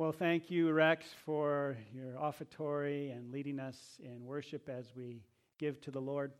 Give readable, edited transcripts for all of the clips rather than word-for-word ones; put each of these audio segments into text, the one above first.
Well, thank you, Rex, for your offertory and leading us in worship as we give to the Lord.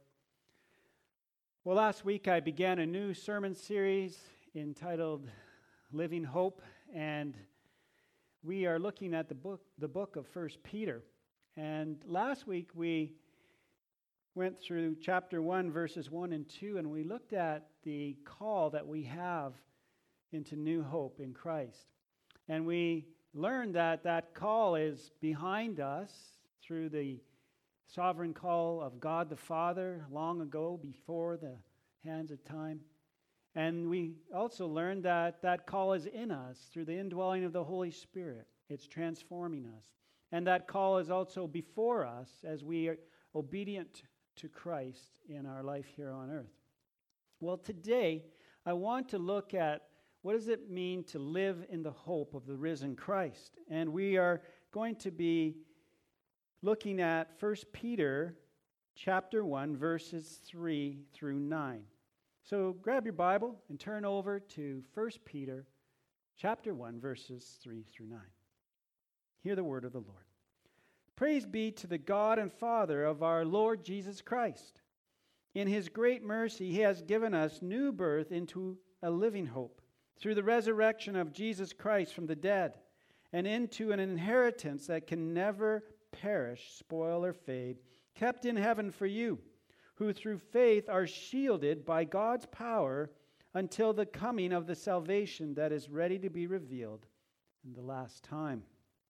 Well, last week I began a new sermon series entitled Living Hope, and we are looking at the book of 1 Peter. And last week we went through chapter 1, verses 1 and 2, and we looked at the call that we have into new hope in Christ. And we learned that that call is behind us through the sovereign call of God the Father long ago, before the hands of time. And we also learned that that call is in us through the indwelling of the Holy Spirit. It's transforming us. And that call is also before us as we are obedient to Christ in our life here on earth. Well, today I want to look at what does it mean to live in the hope of the risen Christ? And we are going to be looking at 1 Peter chapter 1, verses 3 through 9. So grab your Bible and turn over to 1 Peter chapter 1, verses 3 through 9. Hear the word of the Lord. Praise be to the God and Father of our Lord Jesus Christ. In his great mercy, he has given us new birth into a living hope, through the resurrection of Jesus Christ from the dead, and into an inheritance that can never perish, spoil, or fade, kept in heaven for you, who through faith are shielded by God's power until the coming of the salvation that is ready to be revealed in the last time.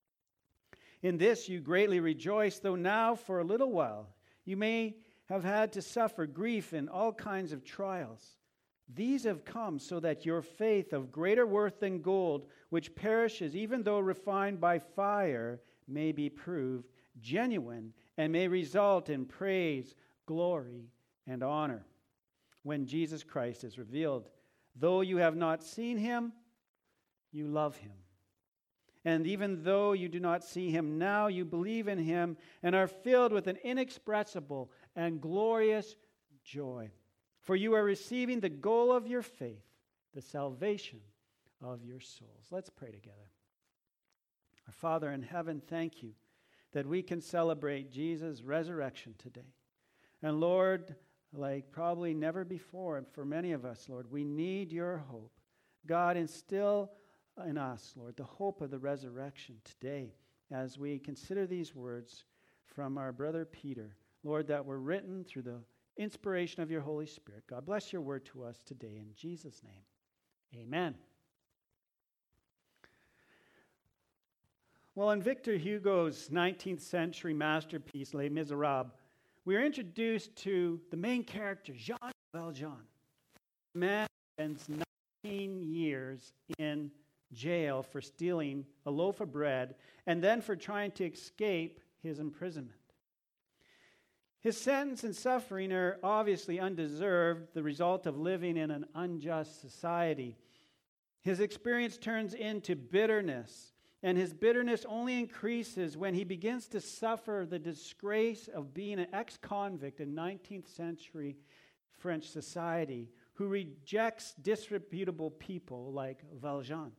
In this you greatly rejoice, though now for a little while you may have had to suffer grief in all kinds of trials. These have come so that your faith, of greater worth than gold, which perishes even though refined by fire, may be proved genuine and may result in praise, glory, and honor when Jesus Christ is revealed. Though you have not seen him, you love him. And even though you do not see him now, you believe in him and are filled with an inexpressible and glorious joy. For you are receiving the goal of your faith, the salvation of your souls. Let's pray together. Our Father in heaven, thank you that we can celebrate Jesus' resurrection today. And Lord, like probably never before, and for many of us, Lord, we need your hope. God, instill in us, Lord, the hope of the resurrection today as we consider these words from our brother Peter, Lord, that were written through the inspiration of your Holy Spirit. God bless your word to us today in Jesus' name. Amen. Well, in Victor Hugo's 19th century masterpiece, Les Miserables, we are introduced to the main character, Jean Valjean. The man spends 19 years in jail for stealing a loaf of bread and then for trying to escape his imprisonment. His sentence and suffering are obviously undeserved, the result of living in an unjust society. His experience turns into bitterness, and his bitterness only increases when he begins to suffer the disgrace of being an ex-convict in 19th century French society who rejects disreputable people like Valjean.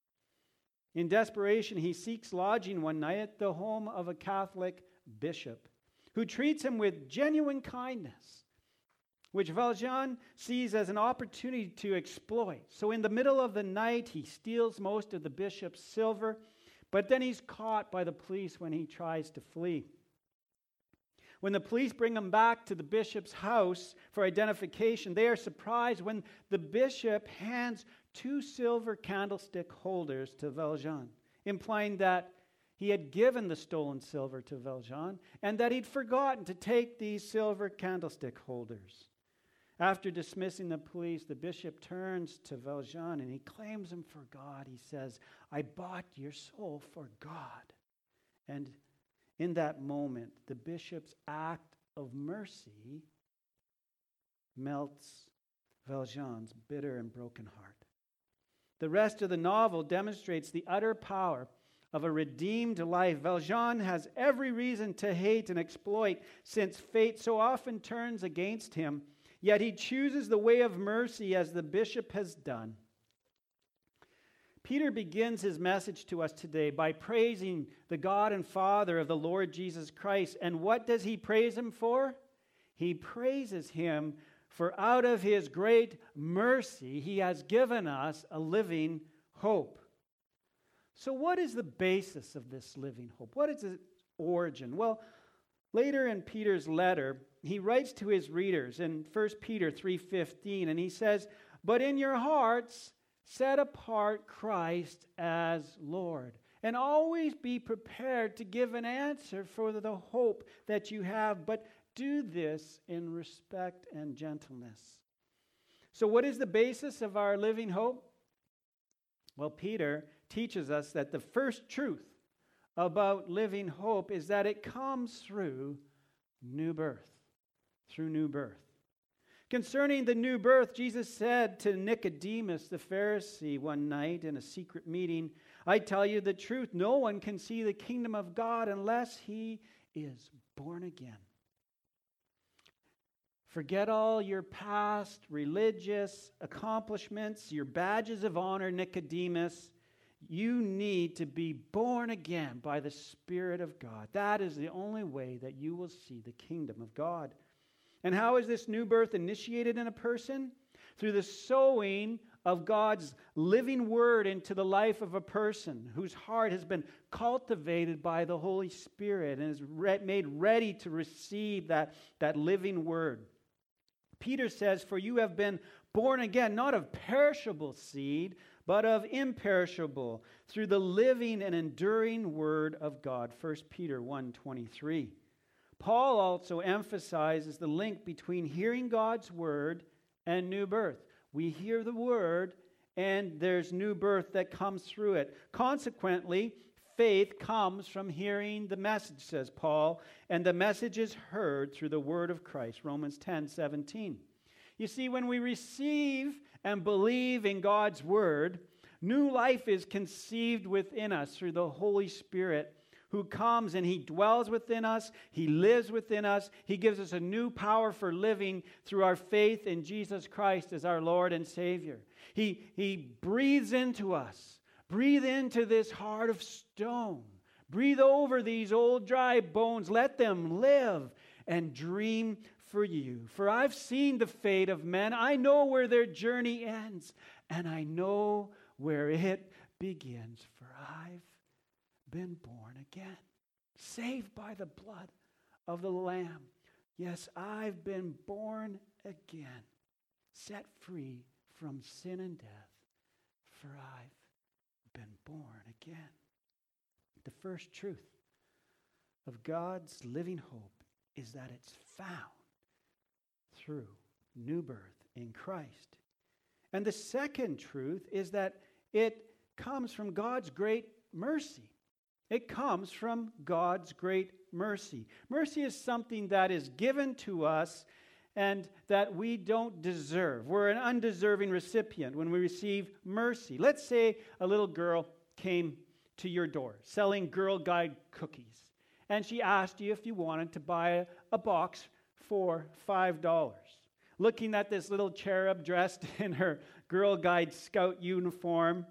In desperation, he seeks lodging one night at the home of a Catholic bishop, who treats him with genuine kindness, which Valjean sees as an opportunity to exploit. So in the middle of the night, he steals most of the bishop's silver, but then he's caught by the police when he tries to flee. When the police bring him back to the bishop's house for identification, they are surprised when the bishop hands 2 silver candlestick holders to Valjean, implying that he had given the stolen silver to Valjean and that he'd forgotten to take these silver candlestick holders. After dismissing the police, the bishop turns to Valjean and he claims him for God. He says, "I bought your soul for God." And in that moment, the bishop's act of mercy melts Valjean's bitter and broken heart. The rest of the novel demonstrates the utter power of a redeemed life. Valjean has every reason to hate and exploit, since fate so often turns against him, yet he chooses the way of mercy as the bishop has done. Peter begins his message to us today by praising the God and Father of the Lord Jesus Christ. And what does he praise him for? He praises him for out of his great mercy, he has given us a living hope. So what is the basis of this living hope? What is its origin? Well, later in Peter's letter, he writes to his readers in 1 Peter 3:15, and he says, "But in your hearts, set apart Christ as Lord, and always be prepared to give an answer for the hope that you have, but do this in respect and gentleness." So what is the basis of our living hope? Well, Peter teaches us that the first truth about living hope is that it comes through new birth. Through new birth. Concerning the new birth, Jesus said to Nicodemus, the Pharisee, one night in a secret meeting, "I tell you the truth, no one can see the kingdom of God unless he is born again." Forget all your past religious accomplishments, your badges of honor, Nicodemus. You need to be born again by the Spirit of God. That is the only way that you will see the kingdom of God. And how is this new birth initiated in a person? Through the sowing of God's living word into the life of a person whose heart has been cultivated by the Holy Spirit and is made ready to receive that living word. Peter says, "For you have been born again, not of perishable seed, but of imperishable, through the living and enduring word of God." 1 Peter 1:23. Paul also emphasizes the link between hearing God's word and new birth. We hear the word, and there's new birth that comes through it. Consequently, faith comes from hearing the message, says Paul, and the message is heard through the word of Christ, Romans 10:17. You see, when we receive and believe in God's word, new life is conceived within us through the Holy Spirit, who comes and he dwells within us, he lives within us, he gives us a new power for living through our faith in Jesus Christ as our Lord and Savior. He breathes into us. Breathe into this heart of stone. Breathe over these old dry bones. Let them live and dream for you. For I've seen the fate of men. I know where their journey ends, and I know where it begins. For I've been born again, saved by the blood of the Lamb. Yes, I've been born again, set free from sin and death, for I've been born again. The first truth of God's living hope is that it's found through new birth in Christ. And the second truth is that it comes from God's great mercy. It comes from God's great mercy. Mercy is something that is given to us and that we don't deserve. We're an undeserving recipient when we receive mercy. Let's say a little girl came to your door selling Girl Guide cookies, and she asked you if you wanted to buy a box for $5. Looking at this little cherub dressed in her Girl Guide Scout uniform,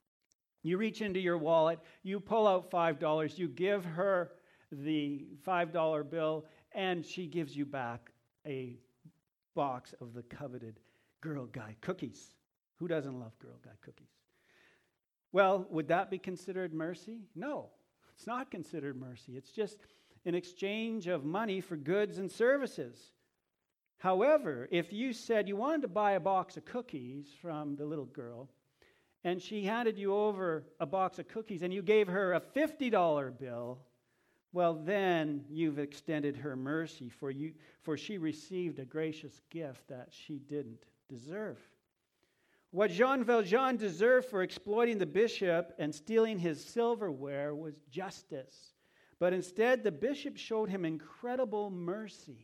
you reach into your wallet, you pull out $5, you give her the $5 bill, and she gives you back a box of the coveted Girl Guide cookies. Who doesn't love Girl Guide cookies? Well, would that be considered mercy? No, it's not considered mercy. It's just an exchange of money for goods and services. However, if you said you wanted to buy a box of cookies from the little girl, and she handed you over a box of cookies, and you gave her a $50 bill, well, then you've extended her mercy, for she received a gracious gift that she didn't deserve. What Jean Valjean deserved for exploiting the bishop and stealing his silverware was justice. But instead, the bishop showed him incredible mercy.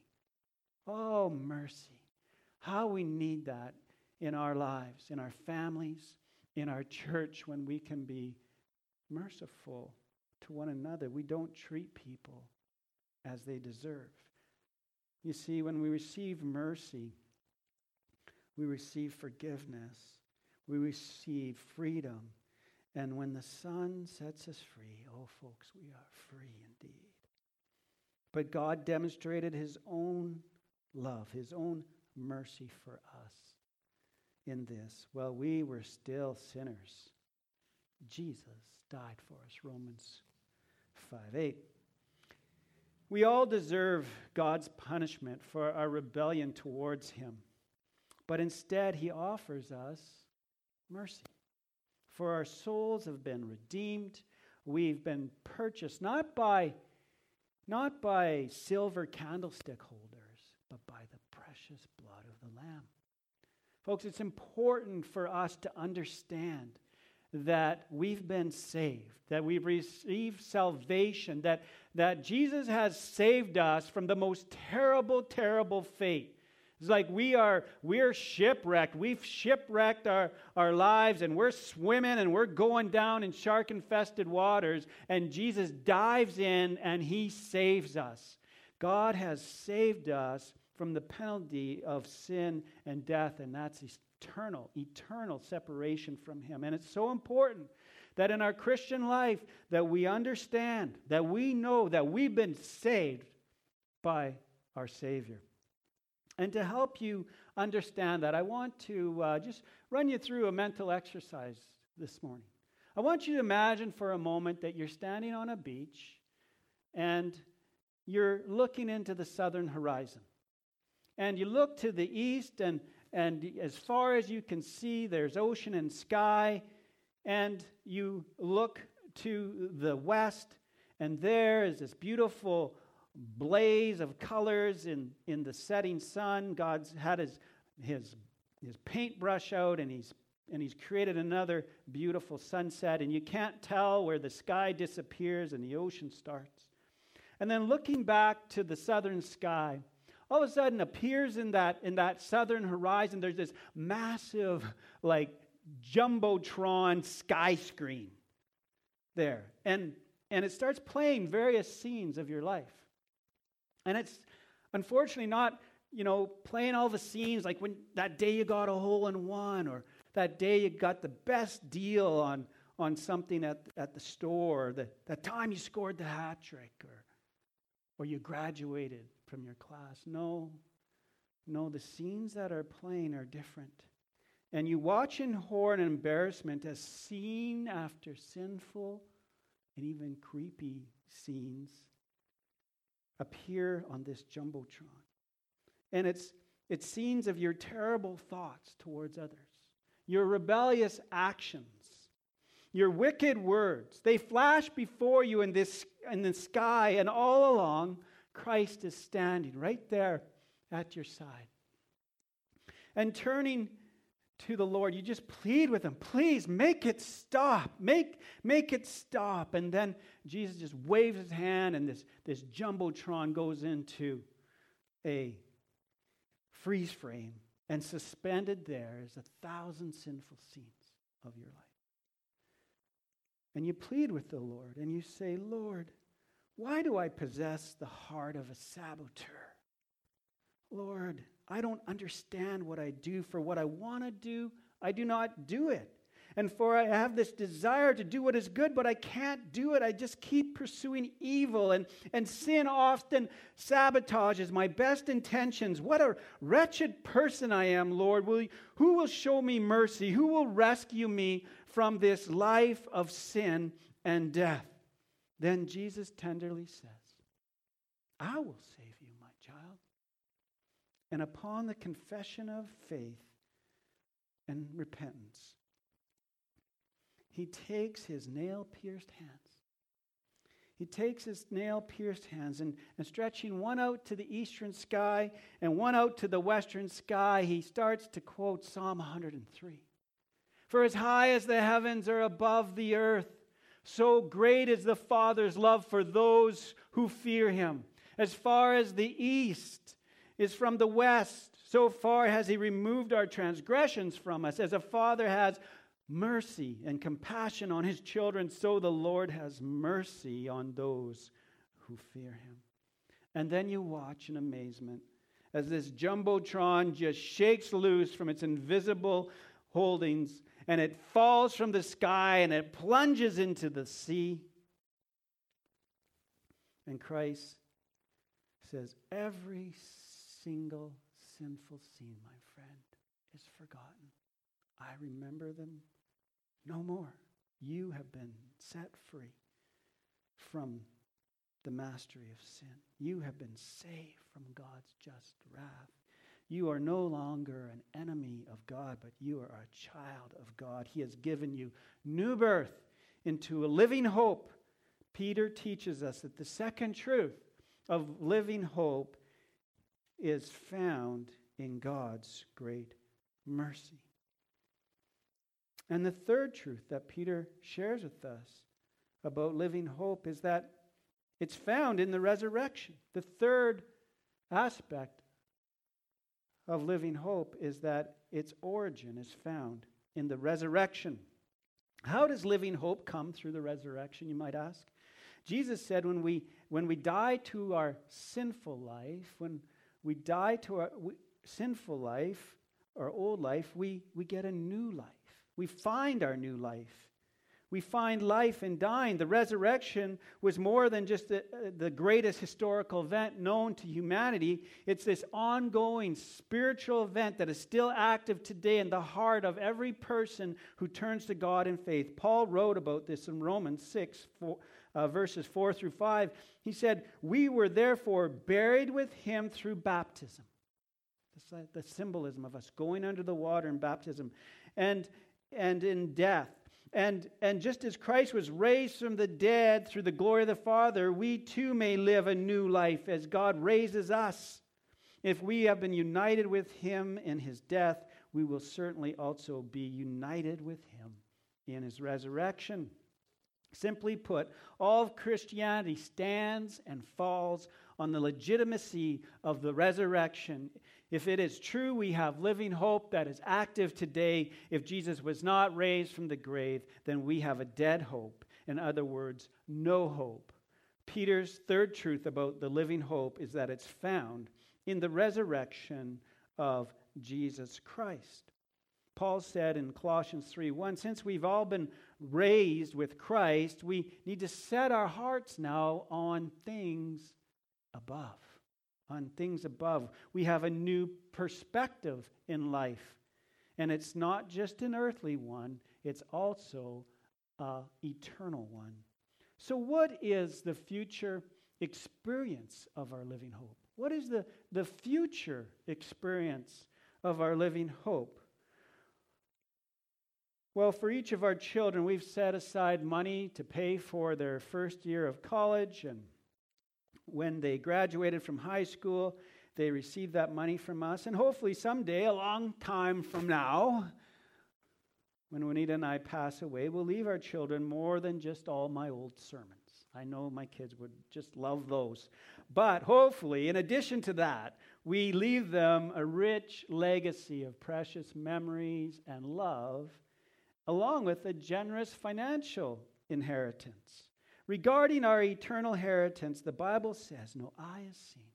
Oh, mercy. How we need that in our lives, in our families, in our church, when we can be merciful to one another. We don't treat people as they deserve. You see, when we receive mercy, we receive forgiveness. We receive freedom. And when the Son sets us free, oh folks, we are free indeed. But God demonstrated his own love, his own mercy for us in this. While we were still sinners, Jesus died for us. Romans 5:8. We all deserve God's punishment for our rebellion towards him. But instead, he offers us mercy. For our souls have been redeemed. We've been purchased not by silver candlestick holders, but by the precious blood of the Lamb. Folks, it's important for us to understand that we've been saved, that we've received salvation, that Jesus has saved us from the most terrible, terrible fate. It's like we're shipwrecked. We've shipwrecked our lives, and we're swimming and we're going down in shark-infested waters, and Jesus dives in and he saves us. God has saved us from the penalty of sin and death, and that's eternal separation from him. And it's so important that in our Christian life that we understand, that we know that we've been saved by our Savior. And to help you understand that, I want to just run you through a mental exercise this morning. I want you to imagine for a moment that you're standing on a beach and you're looking into the southern horizon. And you look to the east, and as far as you can see, there's ocean and sky. And you look to the west, and there is this beautiful blaze of colors in the setting sun. God's had his paintbrush out, and he's created another beautiful sunset, and you can't tell where the sky disappears and the ocean starts. And then looking back to the southern sky, all of a sudden appears in that southern horizon, there's this massive, like, jumbotron sky screen there. And it starts playing various scenes of your life. And it's unfortunately not, playing all the scenes like when that day you got a hole in one, or that day you got the best deal on something at the store, or that time you scored the hat trick, or you graduated from your class. No, the scenes that are playing are different. And you watch in horror and embarrassment as scene after sinful and even creepy scenes appear on this jumbotron. And it's scenes of your terrible thoughts towards others, your rebellious actions, your wicked words. They flash before you in the sky, and all along, Christ is standing right there at your side. And turning to the Lord, you just plead with him, please make it stop. Make it stop. And then Jesus just waves his hand, and this jumbotron goes into a freeze frame, and suspended there is 1,000 sinful scenes of your life. And you plead with the Lord, and you say, Lord, why do I possess the heart of a saboteur? Lord, I don't understand what I do. For what I want to do, I do not do it. And for I have this desire to do what is good, but I can't do it. I just keep pursuing evil, and sin often sabotages my best intentions. What a wretched person I am, Lord. Who will show me mercy? Who will rescue me from this life of sin and death? Then Jesus tenderly says, I will save you, my child. And upon the confession of faith and repentance, he takes his nail-pierced hands. He takes his nail-pierced hands and stretching one out to the eastern sky and one out to the western sky, he starts to quote Psalm 103. For as high as the heavens are above the earth, so great is the Father's love for those who fear him. As far as the east is from the west, so far has he removed our transgressions from us. As a father has mercy and compassion on his children, so the Lord has mercy on those who fear him. And then you watch in amazement as this jumbotron just shakes loose from its invisible holdings, and it falls from the sky and it plunges into the sea. And Christ says, every single sinful sin, my friend, is forgotten. I remember them no more. You have been set free from the mastery of sin. You have been saved from God's just wrath. You are no longer an enemy of God, but you are a child of God. He has given you new birth into a living hope. Peter teaches us that the second truth of living hope is found in God's great mercy. And the third truth that Peter shares with us about living hope is that it's found in the resurrection. The third aspect of living hope is that its origin is found in the resurrection. How does living hope come through the resurrection, you might ask? Jesus said when we die to our sinful life, when we die to our sinful life, our old life, we get a new life. We find our new life. We find life in dying. The resurrection was more than just the greatest historical event known to humanity. It's this ongoing spiritual event that is still active today in the heart of every person who turns to God in faith. Paul wrote about this in Romans 6, verses 4 through 5. He said, "We were therefore buried with him through baptism." That's the symbolism of us going under the water in baptism. And in death. And just as Christ was raised from the dead through the glory of the Father, we too may live a new life as God raises us. If we have been united with him in his death, we will certainly also be united with him in his resurrection. Simply put, all of Christianity stands and falls on the legitimacy of the resurrection. If it is true, we have living hope that is active today. If Jesus was not raised from the grave, then we have a dead hope. In other words, no hope. Peter's third truth about the living hope is that it's found in the resurrection of Jesus Christ. Paul said in Colossians 3:1, since we've all been raised with Christ, we need to set our hearts now on things above. On things above. We have a new perspective in life. And it's not just an earthly one, it's also an eternal one. So what is the future experience of our living hope? What is the future experience of our living hope? Well, for each of our children, we've set aside money to pay for their first year of college, and when they graduated from high school, they received that money from us. And hopefully someday, a long time from now, when Juanita and I pass away, we'll leave our children more than just all my old sermons. I know my kids would just love those. But hopefully, in addition to that, we leave them a rich legacy of precious memories and love, along with a generous financial inheritance. Regarding our eternal inheritance, the Bible says, no eye has seen,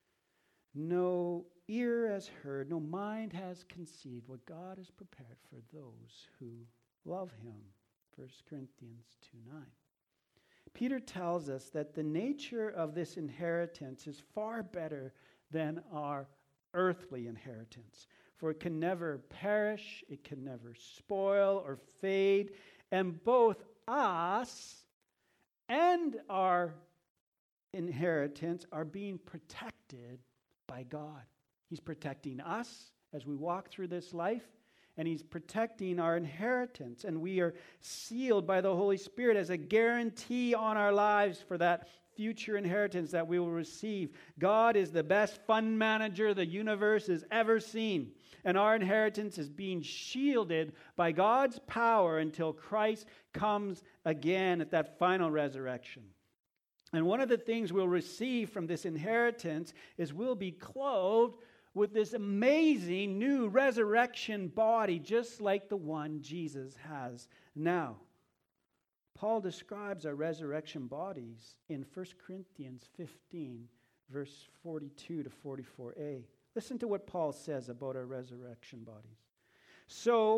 no ear has heard, no mind has conceived what God has prepared for those who love him. 1 Corinthians 2:9. Peter tells us that the nature of this inheritance is far better than our earthly inheritance. For it can never perish, it can never spoil or fade, and both us and our inheritance are being protected by God. He's protecting us as we walk through this life, and he's protecting our inheritance. And we are sealed by the Holy Spirit as a guarantee on our lives for that future inheritance that we will receive. God is the best fund manager the universe has ever seen. And our inheritance is being shielded by God's power until Christ comes again at that final resurrection. And one of the things we'll receive from this inheritance is we'll be clothed with this amazing new resurrection body, just like the one Jesus has now. Paul describes our resurrection bodies in 1 Corinthians 15, verse 42 to 44a. Listen to what Paul says about our resurrection bodies. So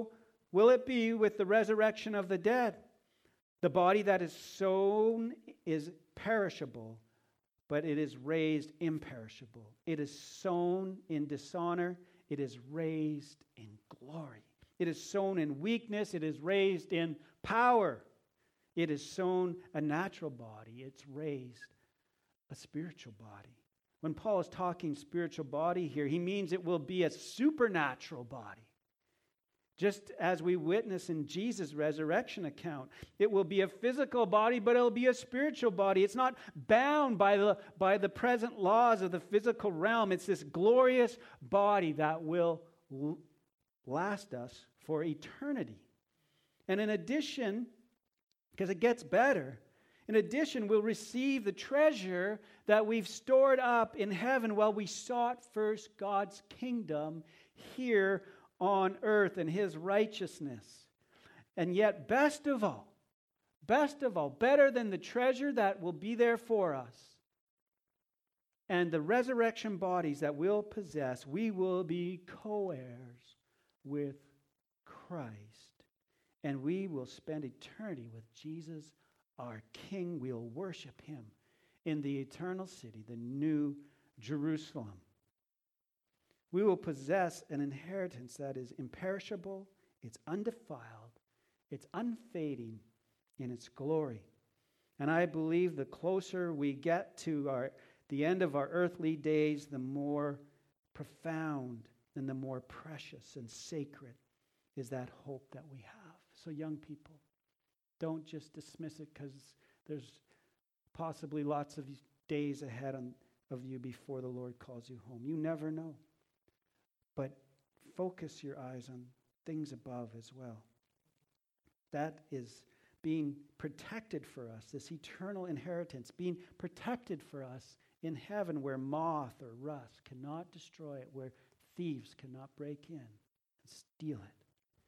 will it be with the resurrection of the dead? The body that is sown is perishable, but it is raised imperishable. It is sown in dishonor, it is raised in glory. It is sown in weakness, it is raised in power. It is sown a natural body, it's raised a spiritual body. When Paul is talking spiritual body here, he means it will be a supernatural body. Just as we witness in Jesus' resurrection account, it will be a physical body, but it'll be a spiritual body. It's not bound by the present laws of the physical realm. It's this glorious body that will last us for eternity. And in addition, because it gets better, in addition, we'll receive the treasure that we've stored up in heaven while we sought first God's kingdom here on earth and his righteousness. And yet, best of all, better than the treasure that will be there for us and the resurrection bodies that we'll possess, we will be co-heirs with Christ. And we will spend eternity with Jesus, our King. We'll worship him in the eternal city, the new Jerusalem. We will possess an inheritance that is imperishable, it's undefiled, it's unfading in its glory. And I believe the closer we get to the end of our earthly days, the more profound and the more precious and sacred is that hope that we have. So young people, don't just dismiss it because there's possibly lots of days ahead of you before the Lord calls you home. You never know. But focus your eyes on things above as well. That is being protected for us, this eternal inheritance, being protected for us in heaven where moth or rust cannot destroy it, where thieves cannot break in and steal it.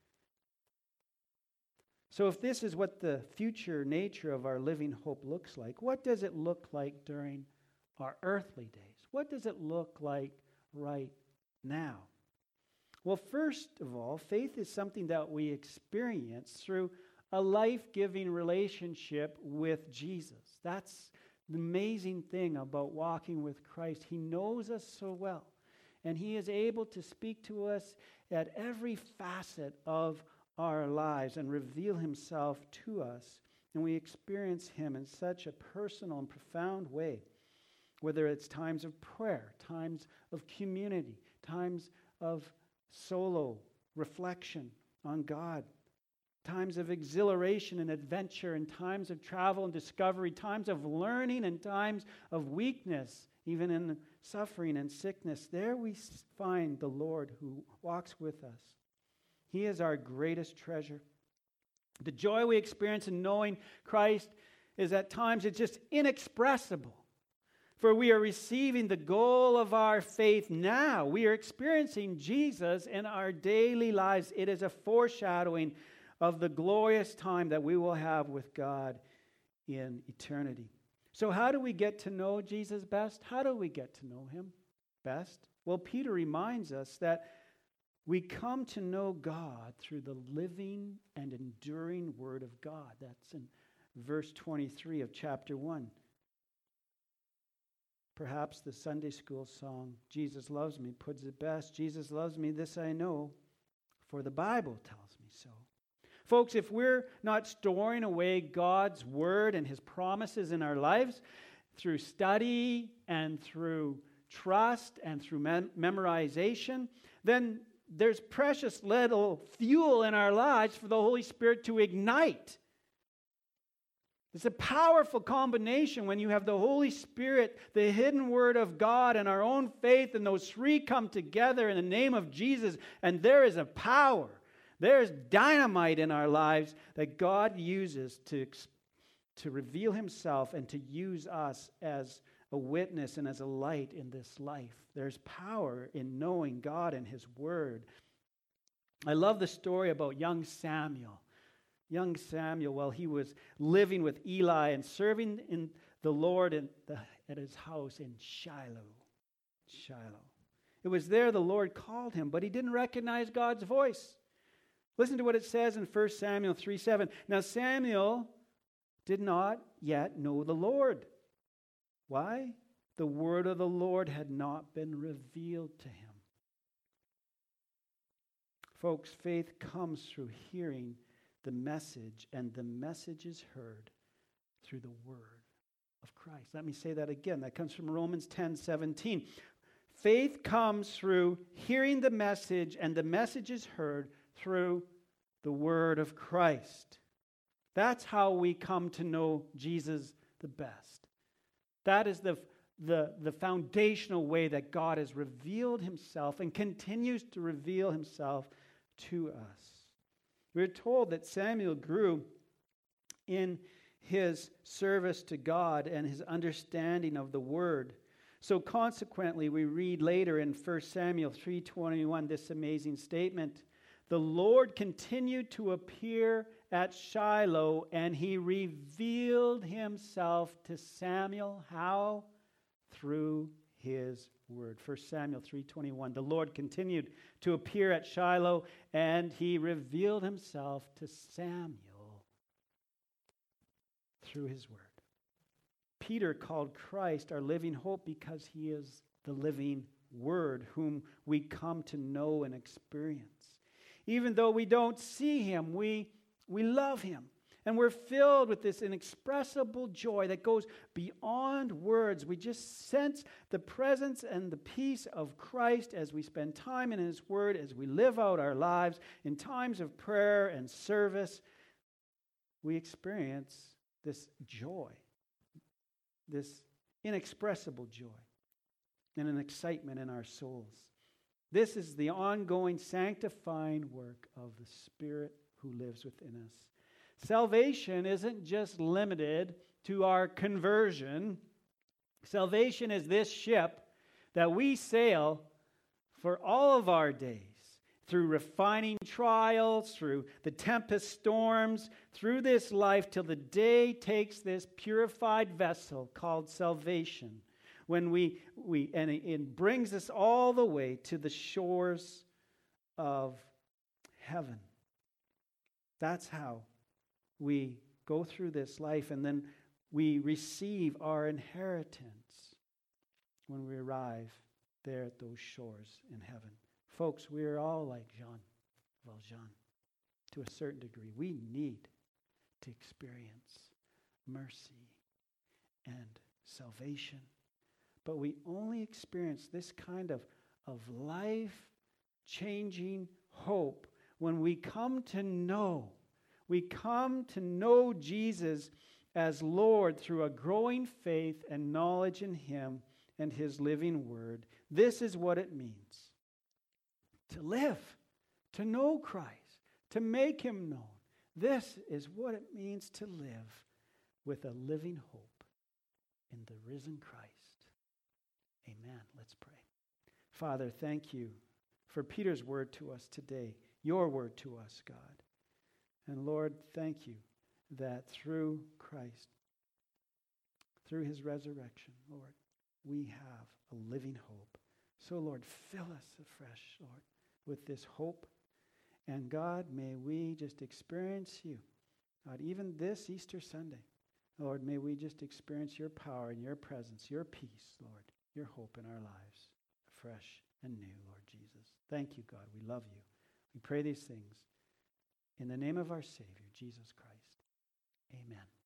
So if this is what the future nature of our living hope looks like, what does it look like during our earthly days? What does it look like right now? Well, first of all, faith is something that we experience through a life-giving relationship with Jesus. That's the amazing thing about walking with Christ. He knows us so well, and he is able to speak to us at every facet of our lives and reveal himself to us, and we experience him in such a personal and profound way, whether it's times of prayer, times of community, times of solo reflection on God, times of exhilaration and adventure, and times of travel and discovery, times of learning and times of weakness, even in suffering and sickness. There we find the Lord who walks with us. He is our greatest treasure. The joy we experience in knowing Christ is at times it's just inexpressible. For we are receiving the goal of our faith now. We are experiencing Jesus in our daily lives. It is a foreshadowing of the glorious time that we will have with God in eternity. So how do we get to know Jesus best? How do we get to know him best? Well, Peter reminds us that we come to know God through the living and enduring Word of God. That's in verse 23 of chapter 1. Perhaps the Sunday school song, Jesus Loves Me, puts it best. Jesus loves me, this I know, for the Bible tells me so. Folks, if we're not storing away God's Word and his promises in our lives through study and through trust and through memorization, then there's precious little fuel in our lives for the Holy Spirit to ignite. It's a powerful combination when you have the Holy Spirit, the hidden Word of God, and our own faith, and those three come together in the name of Jesus, and there is a power. There's dynamite in our lives that God uses to reveal himself and to use us as a witness and as a light in this life. There's power in knowing God and his Word. I love the story about young Samuel. Young Samuel, while he was living with Eli and serving in the Lord at his house in Shiloh. It was there the Lord called him, but he didn't recognize God's voice. Listen to what it says in 1 Samuel 3:7. Now Samuel did not yet know the Lord. Why? The word of the Lord had not been revealed to him. Folks, faith comes through hearing the message, and the message is heard through the word of Christ. Let me say that again. That comes from Romans 10:17. Faith comes through hearing the message, and the message is heard through the word of Christ. That's how we come to know Jesus the best. That is the foundational way that God has revealed himself and continues to reveal himself to us. We're told that Samuel grew in his service to God and his understanding of the word. So consequently, we read later in 1 Samuel 3:21 this amazing statement. The Lord continued to appear at Shiloh, and he revealed himself to Samuel. How? Through his word. 1 Samuel 3:21. The Lord continued to appear at Shiloh, and he revealed himself to Samuel through his word. Peter called Christ our living hope because he is the living word whom we come to know and experience. Even though we don't see him, we love him. And we're filled with this inexpressible joy that goes beyond words. We just sense the presence and the peace of Christ as we spend time in his word, as we live out our lives in times of prayer and service. We experience this joy, this inexpressible joy, and an excitement in our souls. This is the ongoing sanctifying work of the Spirit who lives within us. Salvation isn't just limited to our conversion. Salvation is this ship that we sail for all of our days, through refining trials, through the tempest storms, through this life till the day takes this purified vessel called salvation, when and it brings us all the way to the shores of heaven. That's how we go through this life, and then we receive our inheritance when we arrive there at those shores in heaven. Folks, we are all like Jean Valjean to a certain degree. We need to experience mercy and salvation. But we only experience this kind of life-changing hope when we come to know Jesus as Lord through a growing faith and knowledge in him and his living word. This is what it means to live, to know Christ, to make him known. This is what it means to live with a living hope in the risen Christ. Amen. Let's pray. Father, thank you for Peter's word to us today, your word to us, God. And Lord, thank you that through Christ, through his resurrection, Lord, we have a living hope. So, Lord, fill us afresh, Lord, with this hope. And God, may we just experience you. God, even this Easter Sunday, Lord, may we just experience your power and your presence, your peace, Lord, your hope in our lives, afresh and new, Lord Jesus. Thank you, God. We love you. We pray these things in the name of our Savior, Jesus Christ. Amen.